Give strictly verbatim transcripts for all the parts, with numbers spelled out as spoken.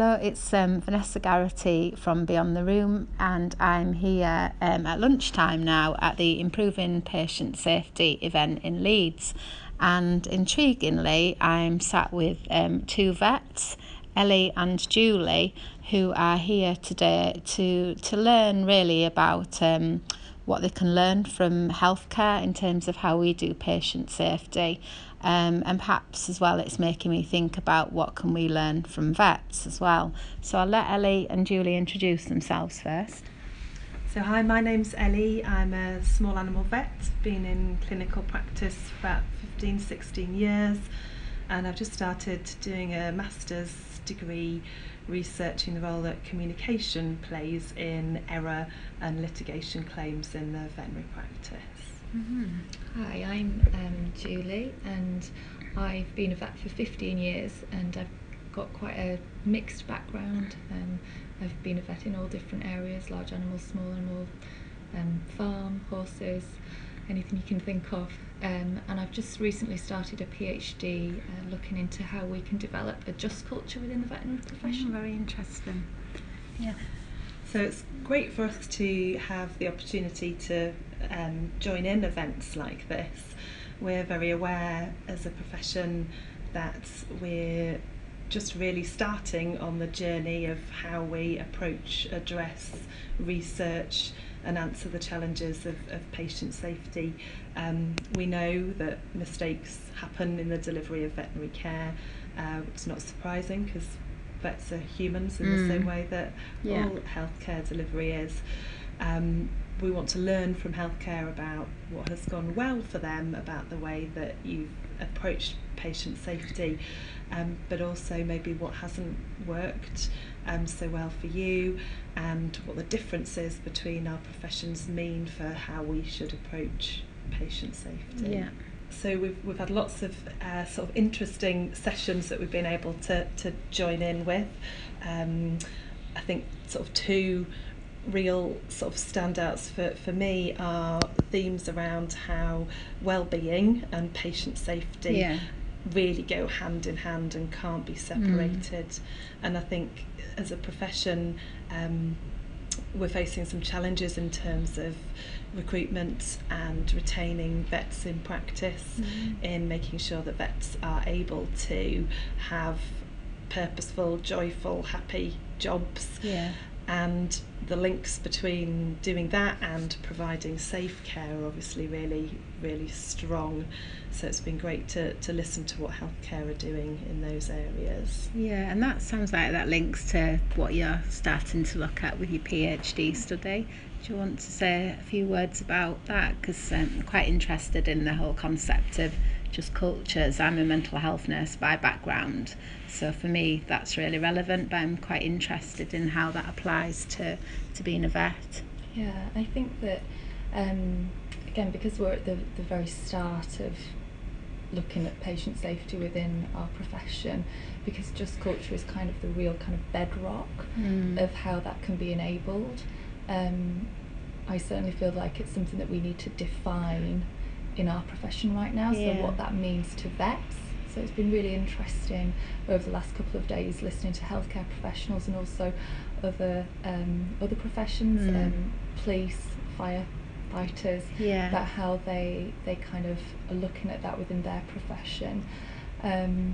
Hello, it's um, Vanessa Garrity from Beyond the Room, and I'm here um, at lunchtime now at the Improving Patient Safety event in Leeds. And intriguingly, I'm sat with um, two vets, Ellie and Julie, who are here today to, to learn really about um, what they can learn from healthcare in terms of how we do patient safety. Um, and perhaps as well it's making me think about what can we learn from vets as well. So I'll let Ellie and Julie introduce themselves first. So hi, my name's Ellie. I'm a small animal vet, been in clinical practice for about fifteen, sixteen years, and I've just started doing a master's degree researching the role that communication plays in error and litigation claims in the veterinary practice. Mm-hmm. Hi, I'm um, Julie, and I've been a vet for fifteen years, and I've got quite a mixed background. Um, I've been a vet in all different areas: large animals, small animal, um, farm, horses, anything you can think of. Um, and I've just recently started a PhD uh, looking into how we can develop a just culture within the veterinary profession. Mm, very interesting. Yeah. So it's great for us to have the opportunity to um, join in events like this. We're very aware as a profession that we're just really starting on the journey of how we approach, address, research and answer the challenges of, of patient safety. Um, we know that mistakes happen in the delivery of veterinary care. Uh, it's not surprising because vets are humans in mm. the same way that yeah. all healthcare delivery is. Um, we want to learn from healthcare about what has gone well for them, about the way that you've approached patient safety, um, but also maybe what hasn't worked um, so well for you, and what the differences between our professions mean for how we should approach patient safety. Yeah. So we've we've had lots of uh, sort of interesting sessions that we've been able to to join in with. Um, I think sort of two real sort of standouts for, for me are themes around how well-being and patient safety yeah. really go hand in hand and can't be separated. Mm. And I think as a profession um, we're facing some challenges in terms of recruitment and retaining vets in practice, mm. in making sure that vets are able to have purposeful, joyful, happy jobs. Yeah. And the links between doing that and providing safe care are obviously really, really strong. So it's been great to, to listen to what healthcare are doing in those areas. Yeah, and that sounds like that links to what you're starting to look at with your PhD study. Do you want to say a few words about that? Because um, I'm quite interested in the whole concept of just cultures. I'm a mental health nurse by background, so for me that's really relevant, but I'm quite interested in how that applies to, to being a vet. Yeah, I think that, um, again, because we're at the, the very start of looking at patient safety within our profession, because just culture is kind of the real kind of bedrock mm. of how that can be enabled. Um, I certainly feel like it's something that we need to define in our profession right now, yeah. so what that means to vets. So it's been really interesting over the last couple of days listening to healthcare professionals and also other um, other professions, mm. um, police, firefighters, yeah. about how they they kind of are looking at that within their profession, um,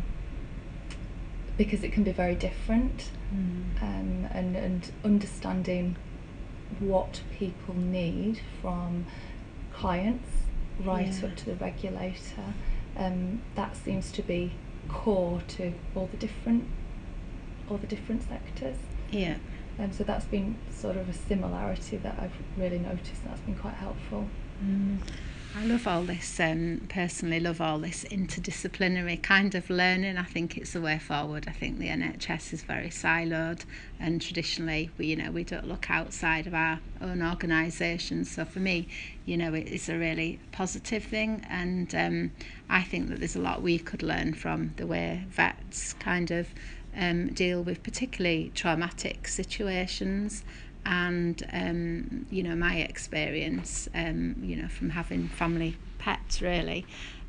because it can be very different, mm. um, and and understanding what people need from clients right yeah. up to the regulator, um, that seems to be core to all the different all the different sectors. Yeah. Um, so that's been sort of a similarity that I've really noticed, and that's been quite helpful. Mm. I love all this, um, personally love all this interdisciplinary kind of learning. I think it's the way forward. I think the N H S is very siloed, and traditionally we, you know, we don't look outside of our own organisations. So for me, you know, it is a really positive thing, and um, I think that there's a lot we could learn from the way vets kind of um, deal with particularly traumatic situations. And um, you know, my experience, um, you know, from having family pets really,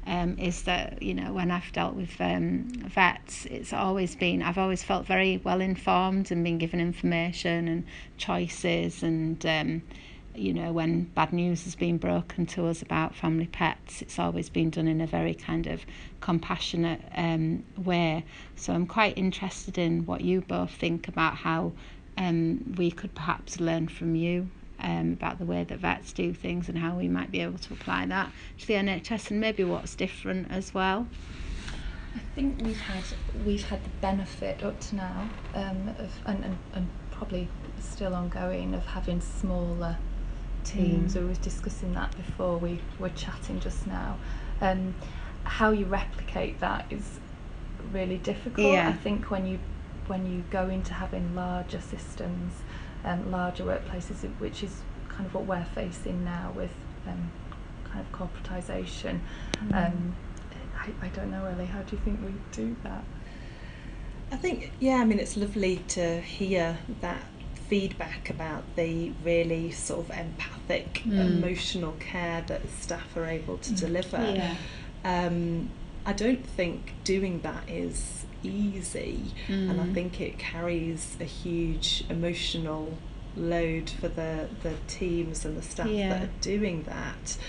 um, is that, you know, when I've dealt with um, vets, it's always been, I've always felt very well informed and been given information and choices, and um, you know, when bad news has been broken to us about family pets, it's always been done in a very kind of compassionate um, way. So I'm quite interested in what you both think about how um, we could perhaps learn from you um, about the way that vets do things, and how we might be able to apply that to the N H S, and maybe what's different as well. I think we've had we've had the benefit up to now um, of and, and, and probably still ongoing of having smaller teams. Mm. We were discussing that before we were chatting just now. Um, how you replicate that is really difficult. Yeah. I think when you when you go into having larger systems, um, larger workplaces, which is kind of what we're facing now with um, kind of corporatisation. Mm. Um, I, I don't know really. How do you think we do that? I think, yeah, I mean, it's lovely to hear that feedback about the really sort of empathic, mm. emotional care that staff are able to mm. deliver. Yeah. Um, I don't think doing that is easy, mm. and I think it carries a huge emotional load for the, the teams and the staff yeah. that are doing that.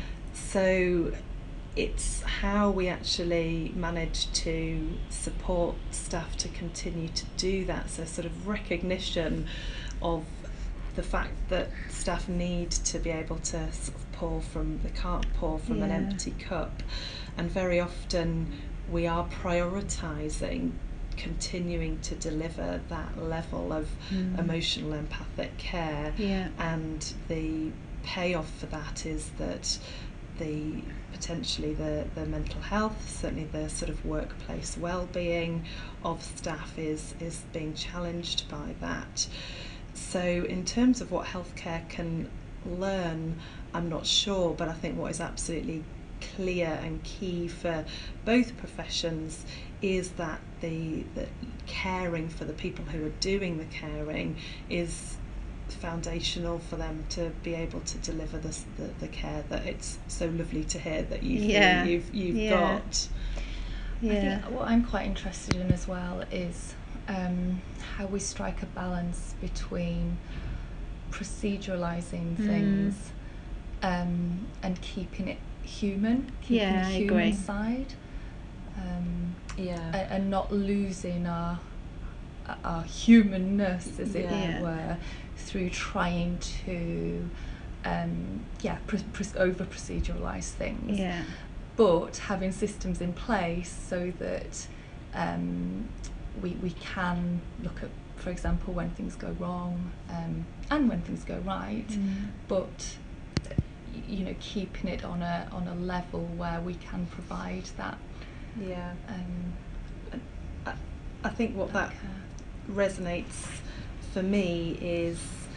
So it's how we actually manage to support staff to continue to do that. So sort of recognition of the fact that staff need to be able to sort of pour from, they can't pour from yeah. an empty cup. And very often we are prioritising continuing to deliver that level of mm. emotional empathic care, yeah. and the payoff for that is that the potentially the, the mental health, certainly the sort of workplace well-being of staff is is being challenged by that. So in terms of what healthcare can learn, I'm not sure, but I think what is absolutely clear and key for both professions is that the, the caring for the people who are doing the caring is foundational for them to be able to deliver this, the, the care that it's so lovely to hear that you've yeah. you've, you've yeah. got. Yeah. I think what I'm quite interested in as well is um, how we strike a balance between proceduralising mm. things um, and keeping it human, keeping yeah, the I human agree. side, um, yeah, and, and not losing our our humanness, as it yeah. were, through trying to um, yeah pr- pr- over proceduralise things. Yeah. But having systems in place so that um, we we can look at, for example, when things go wrong um, and when things go right, mm. but you know, keeping it on a on a level where we can provide that. Yeah. Um, I, I think what that care. resonates for me is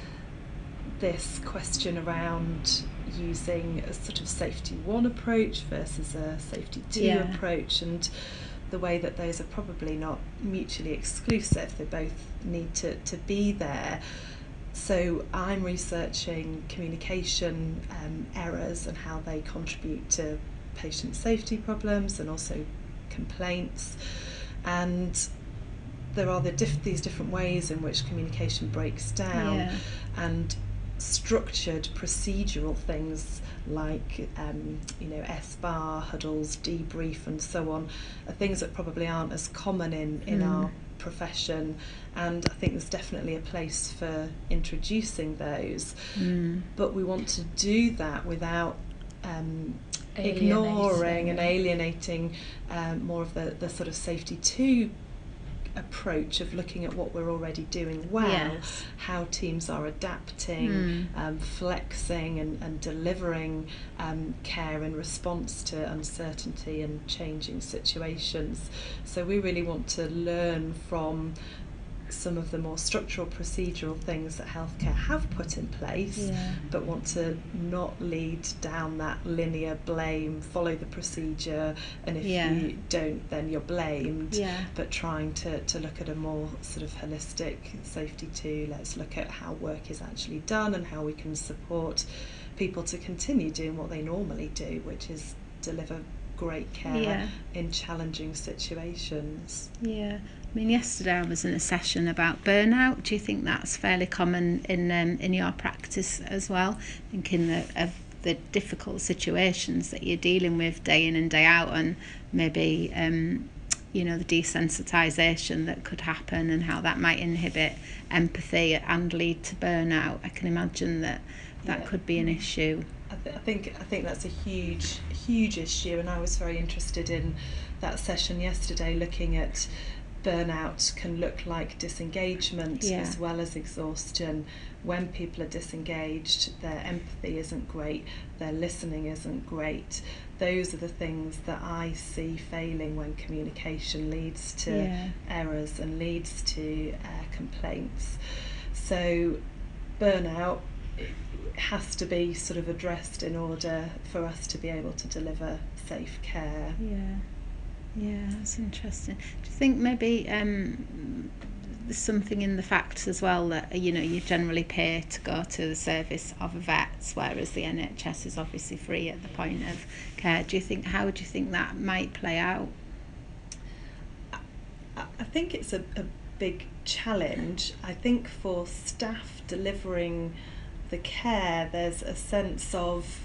this question around using a sort of safety one approach versus a safety two yeah. approach, and the way that those are probably not mutually exclusive. They both need to, to be there. So I'm researching communication um, errors and how they contribute to patient safety problems and also complaints. And there are the diff- these different ways in which communication breaks down, yeah. and structured procedural things like um, you know S B A R, huddles, debrief and so on are things that probably aren't as common in, in mm. our profession, and I think there's definitely a place for introducing those, mm. but we want to do that without um, alienating. ignoring and alienating um, more of the, the sort of safety two approach of looking at what we're already doing well, yes. how teams are adapting, mm. um, flexing and, and delivering um, care in response to uncertainty and changing situations. So we really want to learn from some of the more structural procedural things that healthcare have put in place, yeah. but want to not lead down that linear blame, follow the procedure, and if yeah. you don't then you're blamed, yeah. but trying to, to look at a more sort of holistic safety too. Let's look at how work is actually done and how we can support people to continue doing what they normally do, which is deliver great care Yeah. in challenging situations. Yeah. I mean, yesterday I was in a session about burnout. Do you think that's fairly common in um, in your practice as well? Thinking that of the difficult situations that you're dealing with day in and day out, and maybe um, you know, the desensitisation that could happen and how that might inhibit empathy and lead to burnout. I can imagine that that Yeah. could be an issue. I, th- I think I think that's a huge huge issue, and I was very interested in that session yesterday, looking at burnout can look like disengagement Yeah. as well as exhaustion. When people are disengaged, their empathy isn't great, their listening isn't great. Those are the things that I see failing when communication leads to Yeah. errors and leads to uh, complaints. So burnout has to be sort of addressed in order for us to be able to deliver safe care. Yeah. Yeah, that's interesting. Do you think maybe um, there's something in the fact as well that, you know, you generally pay to go to the service of a vet, whereas the N H S is obviously free at the point of care? Do you think, how do you think that might play out? I, I think it's a, a big challenge. I think for staff delivering the care, there's a sense of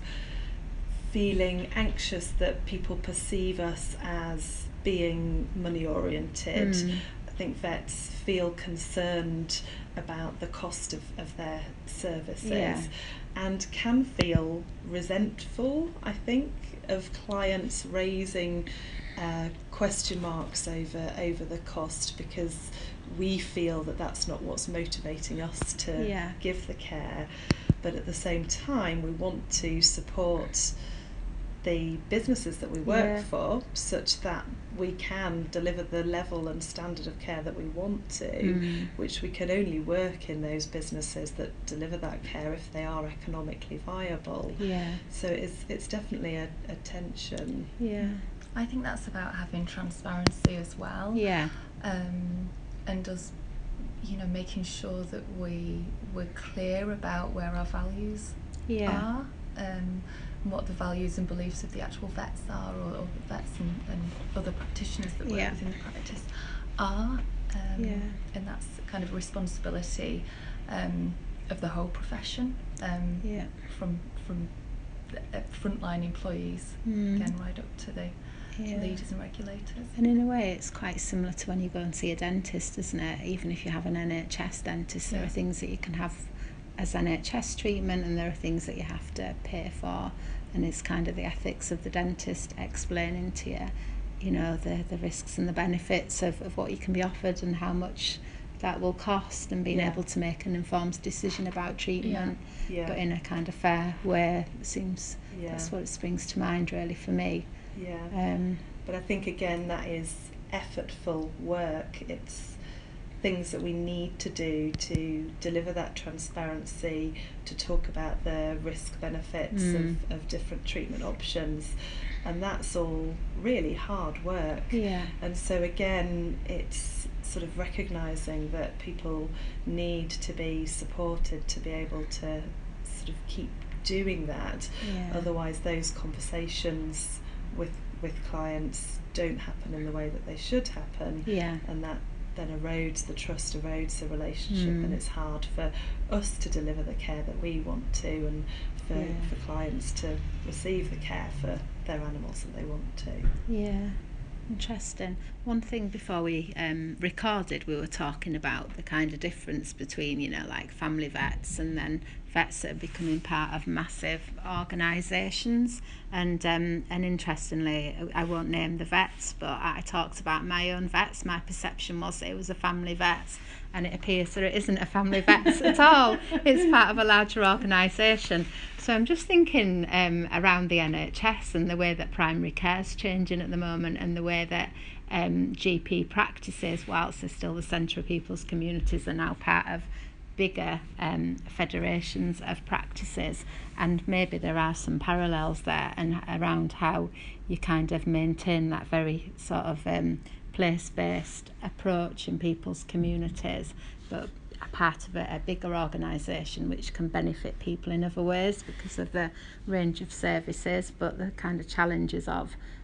feeling anxious that people perceive us as being money oriented. Mm. I think vets feel concerned about the cost of, of their services. Yeah. And can feel resentful, I think, of clients raising uh, question marks over over the cost, because we feel that that's not what's motivating us to Yeah. give the care. But at the same time, we want to support the businesses that we work Yeah. for, such that we can deliver the level and standard of care that we want to, Mm. which we can only work in those businesses that deliver that care if they are economically viable. Yeah. So it's it's definitely a, a tension. Yeah. I think that's about having transparency as well. Yeah. Um, and us, you know, making sure that we we're clear about where our values Yeah. are, um, and what the values and beliefs of the actual vets are, or, or the vets and, and other practitioners that work Yeah. within the practice are. Um, Yeah. And that's kind of responsibility um, of the whole profession, um, Yeah. from from the uh, frontline employees, Mm. again, right up to the Yeah. leaders and regulators. And in a way, it's quite similar to when you go and see a dentist, isn't it? Even if you have an N H S dentist, there Yeah. are things that you can have as N H S treatment, and there are things that you have to pay for. And it's kind of the ethics of the dentist explaining to you, you know, the, the risks and the benefits of, of what you can be offered and how much that will cost, and being Yeah. able to make an informed decision about treatment, Yeah. but in a kind of fair way. It seems Yeah. that's what springs to mind really for me. Yeah. Um, But I think again that is effortful work. It's things that we need to do to deliver that transparency, to talk about the risk benefits Mm. of, of different treatment options, and that's all really hard work. yeah. And so again, it's sort of recognising that people need to be supported to be able to sort of keep doing that. Yeah. Otherwise those conversations with with clients don't happen in the way that they should happen, Yeah. and that then erodes the trust, erodes the relationship, Mm. and it's hard for us to deliver the care that we want to, and for, Yeah. for clients to receive the care for their animals that they want to. Yeah, interesting. One thing before we um, recorded, we were talking about the kind of difference between, you know, like family vets and then vets that are becoming part of massive organisations. And um, and interestingly, I won't name the vets, but I talked about my own vets. My perception was that it was a family vet, and it appears that it isn't a family vet at all. It's part of a larger organisation. So I'm just thinking um, around the N H S and the way that primary care is changing at the moment, and the way that um, G P practices, whilst they're still the centre of people's communities, are now part of bigger um, federations of practices. And maybe there are some parallels there, and around how you kind of maintain that very sort of um, place-based approach in people's communities, but a part of a, a bigger organisation which can benefit people in other ways because of the range of services, but the kind of challenges of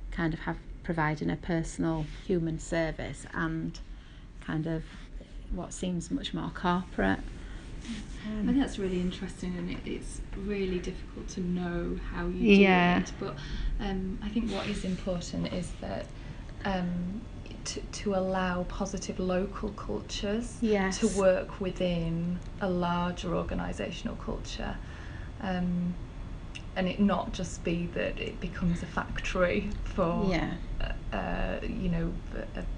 kind of have providing a personal human service and kind of what seems much more corporate. I think that's really interesting, and it, it's really difficult to know how you yeah. do it. But um, I think what is important is that um, to, to allow positive local cultures yes. to work within a larger organisational culture, um, and it not just be that it becomes a factory for yeah. uh, uh, you know a, a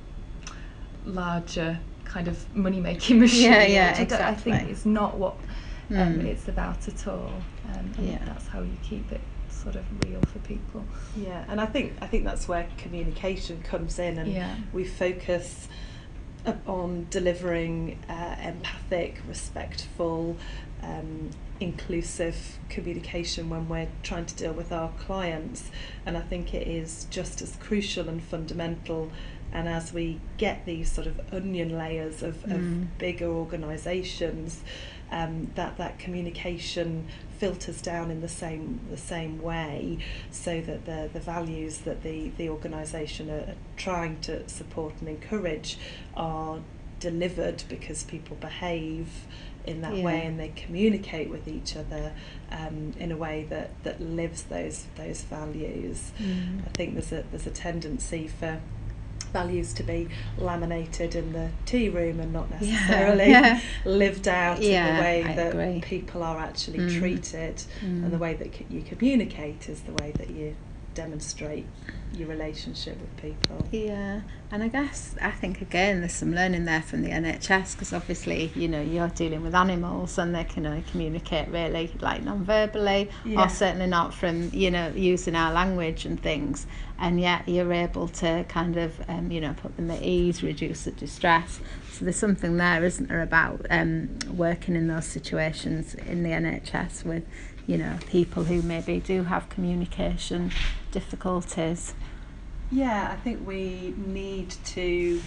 larger kind of money-making machine. Yeah, yeah, I, exactly. I think it's not what um, mm. it's about at all. Um, and yeah. that's how you keep it sort of real for people. Yeah, and I think I think that's where communication comes in, and yeah. we focus on delivering uh, empathic, respectful, um, inclusive communication when we're trying to deal with our clients, and I think it is just as crucial and fundamental. And as we get these sort of onion layers of, mm. of bigger organisations, um, that that communication filters down in the same the same way, so that the the values that the the organisation are, are trying to support and encourage are delivered, because people behave in that yeah. way and they communicate with each other um, in a way that, that lives those those values. Mm. I think there's a there's a tendency for values to be laminated in the tea room and not necessarily yeah, yeah. lived out yeah, in the way I that agree. people are actually mm. treated, mm. and the way that c- you communicate is the way that you demonstrate your relationship with people. Yeah, and I guess I think again there's some learning there from the N H S, because obviously, you know, you're dealing with animals and they can only communicate really like non-verbally, yeah. or certainly not from, you know, using our language and things, and yet you're able to kind of um, you know, put them at ease, reduce the distress. So there's something there, isn't there, about um, working in those situations in the N H S with, you know, people who maybe do have communication difficulties. Yeah, I think we need to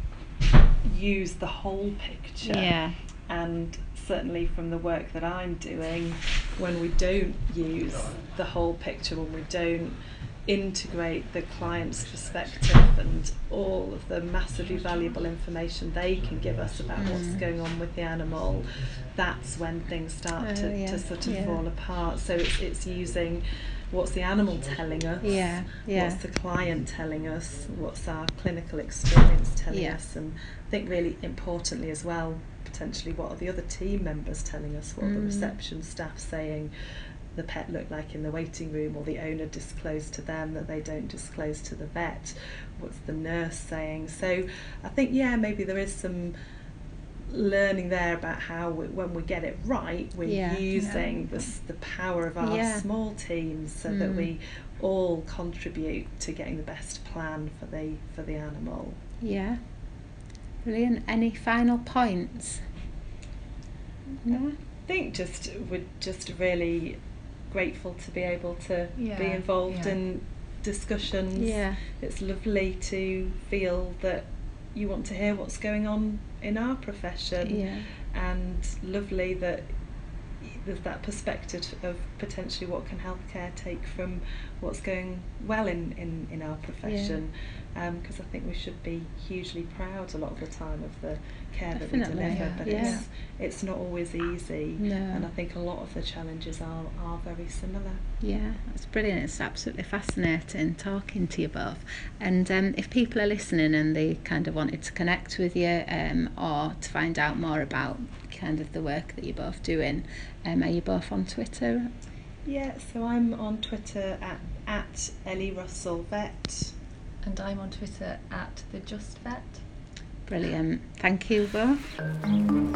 use the whole picture. Yeah. And certainly from the work that I'm doing, when we don't use the whole picture, when we don't integrate the client's perspective and all of the massively valuable information they can give us about mm. what's going on with the animal, that's when things start oh, to, yeah. to sort of yeah. fall apart. So it's, it's using what's the animal telling us, yeah. Yeah. what's the client telling us, what's our clinical experience telling yeah. us, and I think really importantly as well, potentially what are the other team members telling us, what mm. are the reception staff saying the pet looked like in the waiting room, or the owner disclosed to them that they don't disclose to the vet, what's the nurse saying. So I think, yeah, maybe there is some learning there about how we, when we get it right, we're yeah. using yeah. the, the power of our yeah. small teams, so mm. that we all contribute to getting the best plan for the for the animal. Yeah, brilliant. Any final points? No? I think just we're just really grateful to be able to yeah. be involved yeah. in discussions. Yeah. It's lovely to feel that you want to hear what's going on in our profession, Yeah. and lovely that there's that perspective of potentially what can healthcare take from what's going well in, in, in our profession, because um, I think we should be hugely proud a lot of the time of the care Definitely, that we deliver, yeah. but Yeah. it's it's not always easy, No. and I think a lot of the challenges are, are very similar. Yeah, that's brilliant. It's absolutely fascinating talking to you both. And um, if people are listening and they kind of wanted to connect with you, um, or to find out more about kind of the work that you're both doing, um, are you both on Twitter? Yeah, so I'm on Twitter at, at Ellie Russell Vet. And I'm on Twitter at the Just Vet. Brilliant. Thank you both.